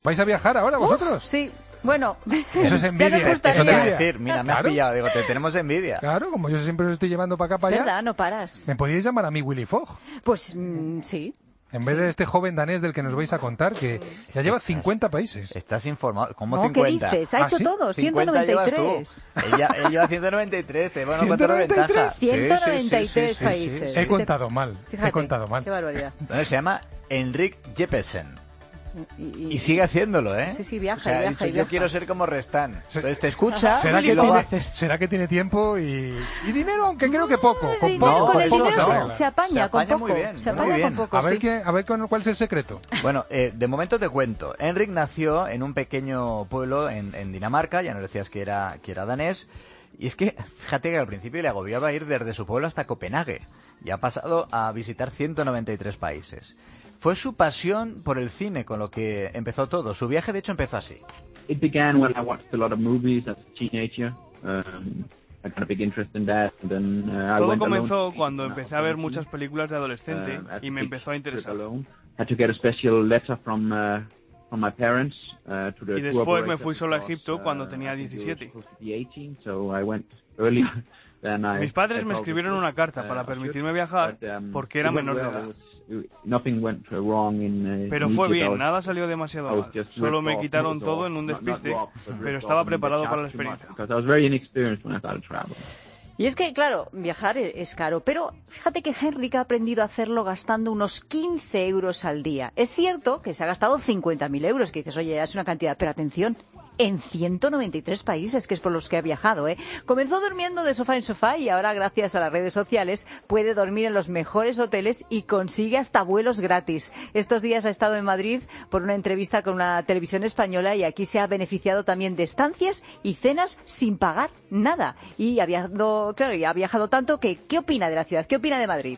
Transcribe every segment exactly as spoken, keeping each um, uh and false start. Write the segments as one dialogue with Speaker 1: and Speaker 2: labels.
Speaker 1: ¿Vais a viajar ahora vosotros?
Speaker 2: Uf, sí. Bueno,
Speaker 1: eso es envidia.
Speaker 3: Eso te iba a decir, mira, me has pillado, digo, te tenemos envidia.
Speaker 1: Claro, como yo siempre os estoy llevando para acá, para
Speaker 2: allá.
Speaker 1: allá.
Speaker 2: Es verdad, no paras.
Speaker 1: ¿Me podíais llamar a mí Willy Fogg?
Speaker 2: Pues mmm, sí.
Speaker 1: En vez de este joven danés del que nos vais a contar, que ya lleva cincuenta países.
Speaker 3: Estás informado. ¿Cómo
Speaker 2: no,
Speaker 3: cincuenta?
Speaker 2: ¿Qué dices? Ha hecho
Speaker 1: ¿Ah, sí?
Speaker 2: todos, ciento noventa y tres.
Speaker 3: Ella, ella lleva ciento noventa y tres, te van a contar la ventaja.
Speaker 2: ciento noventa y tres sí, sí, países. Sí, sí, sí.
Speaker 1: He contado mal, Fíjate, he contado mal.
Speaker 2: Qué barbaridad.
Speaker 3: Bueno, se llama Henrik Jeppesen. Y, y,
Speaker 2: y
Speaker 3: sigue haciéndolo, ¿eh?
Speaker 2: Sí, sí, viaja,
Speaker 3: o sea,
Speaker 2: viaja,
Speaker 3: dicho,
Speaker 2: y viaja.
Speaker 3: Yo quiero ser como Restán. Entonces te escucha
Speaker 1: ¿Será
Speaker 3: y
Speaker 1: que,
Speaker 3: luego
Speaker 1: tiene,
Speaker 3: haces...
Speaker 1: ¿será que tiene tiempo y, y dinero? Aunque creo que poco.
Speaker 2: No,
Speaker 1: con
Speaker 2: dinero,
Speaker 1: poco,
Speaker 2: con
Speaker 1: con
Speaker 2: el
Speaker 1: poco
Speaker 2: dinero
Speaker 1: se,
Speaker 2: se, se apaña,
Speaker 3: se apaña
Speaker 2: con poco.
Speaker 3: Muy bien,
Speaker 2: se apaña
Speaker 3: muy bien.
Speaker 2: con poco,
Speaker 1: a ver,
Speaker 2: sí.
Speaker 1: qué, a ver cuál es el secreto.
Speaker 3: Bueno, eh, de momento te cuento. Henrik nació en un pequeño pueblo en, en Dinamarca, ya nos decías que era, que era danés. Y es que, fíjate que al principio le agobiaba ir desde su pueblo hasta Copenhague. Y ha pasado a visitar ciento noventa y tres países. Fue su pasión por el cine con lo que empezó todo. Su viaje, de hecho, empezó así.
Speaker 4: It began when I watched a lot of movies as a teenager. Um, I got a big interest in that. And then, uh,
Speaker 5: todo
Speaker 4: I went
Speaker 5: comenzó cuando empecé a ver muchas películas de adolescente uh, y me empezó a interesar.
Speaker 4: Had to get a special letter from uh, from my parents uh, to the
Speaker 5: y después me fui solo a Egipto cuando tenía diecisiete.
Speaker 4: So I went earlier.
Speaker 5: Mis padres me escribieron una carta para permitirme viajar porque era menor de edad. Pero fue bien, nada salió demasiado mal. Solo me quitaron todo en un despiste, pero estaba preparado para la experiencia.
Speaker 2: Y es que, claro, viajar es caro, pero fíjate que Henrik ha aprendido a hacerlo gastando unos quince euros al día. Es cierto que se ha gastado cincuenta mil euros, que dices, oye, es una cantidad, pero atención, en ciento noventa y tres países, que es por los que ha viajado, ¿eh? Comenzó durmiendo de sofá en sofá y ahora, gracias a las redes sociales, puede dormir en los mejores hoteles y consigue hasta vuelos gratis. Estos días ha estado en Madrid por una entrevista con una televisión española y aquí se ha beneficiado también de estancias y cenas sin pagar nada. Y ha viajado, claro, y ha viajado tanto que, ¿qué opina de la ciudad? ¿Qué opina de Madrid?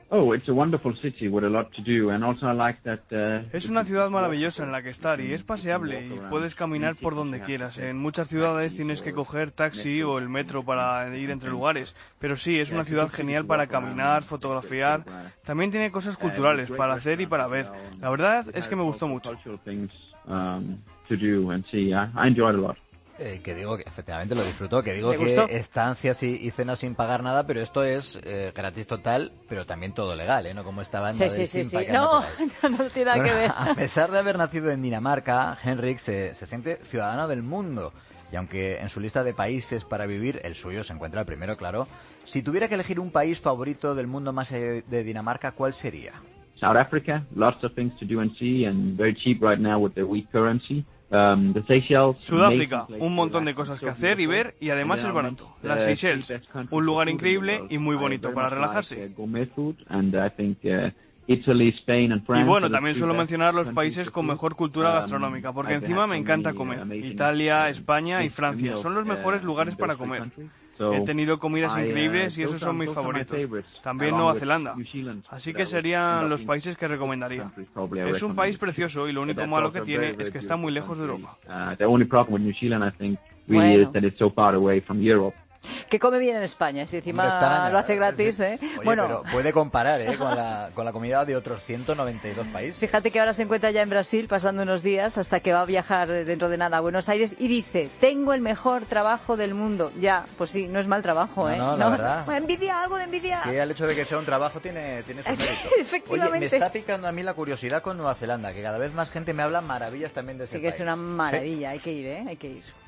Speaker 5: Es una ciudad maravillosa en la que estar y es paseable y puedes caminar por donde quieras. En muchas ciudades tienes que coger taxi o el metro para ir entre lugares, pero sí, es una ciudad genial para caminar, fotografiar. También tiene cosas culturales para hacer y para ver. La verdad es que me gustó mucho.
Speaker 3: Eh, que digo que efectivamente lo disfrutó, que digo que
Speaker 2: gustó?
Speaker 3: estancias y, y cenas sin pagar nada, pero esto es eh, gratis total, pero también todo legal, ¿eh? No como estaba en
Speaker 2: Sí,
Speaker 3: Madrid
Speaker 2: sí, sí,
Speaker 3: sin
Speaker 2: sí.
Speaker 3: pagar
Speaker 2: No,
Speaker 3: nada.
Speaker 2: no, no tiene nada
Speaker 3: Bueno,
Speaker 2: que ver.
Speaker 3: a pesar de haber nacido en Dinamarca, Henrik se, se siente ciudadano del mundo. Y aunque en su lista de países para vivir, el suyo se encuentra el primero, claro. Si tuviera que elegir un país favorito del mundo más allá de Dinamarca, ¿cuál sería?
Speaker 4: South Africa, lots of things to do and see, and very cheap right now with the weak currency. Um, the Seychelles,
Speaker 5: Sudáfrica, un montón de cosas que hacer y ver y además es barato. Las Seychelles, un lugar increíble y muy bonito para relajarse. Y bueno, también suelo mencionar los países con mejor cultura gastronómica, porque encima me encanta comer. Italia, España y Francia son los mejores lugares para comer. He tenido comidas increíbles y esos son mis favoritos. También Nueva Zelanda. Así que serían los países que recomendaría. Es un país precioso y lo único malo que tiene es que está muy lejos de Europa.
Speaker 2: Bueno. Que come bien en España, si encima lo hace gratis, ¿eh?
Speaker 3: Oye,
Speaker 2: bueno,
Speaker 3: pero puede comparar, ¿eh? con, la, con la comida de otros ciento noventa y dos países.
Speaker 2: Fíjate que ahora se encuentra ya en Brasil pasando unos días hasta que va a viajar dentro de nada a Buenos Aires y dice, tengo el mejor trabajo del mundo. Ya, pues sí, no es mal trabajo, ¿eh?
Speaker 3: No, no, la
Speaker 2: no,
Speaker 3: verdad.
Speaker 2: Envidia, algo de envidia.
Speaker 3: Que el hecho de que sea un trabajo tiene, tiene su mérito.
Speaker 2: Efectivamente.
Speaker 3: Oye, me está picando a mí la curiosidad con Nueva Zelanda, que cada vez más gente me habla maravillas también de ese
Speaker 2: sí,
Speaker 3: país.
Speaker 2: Sí, que es una maravilla, sí. Hay que ir, ¿eh? Hay que ir.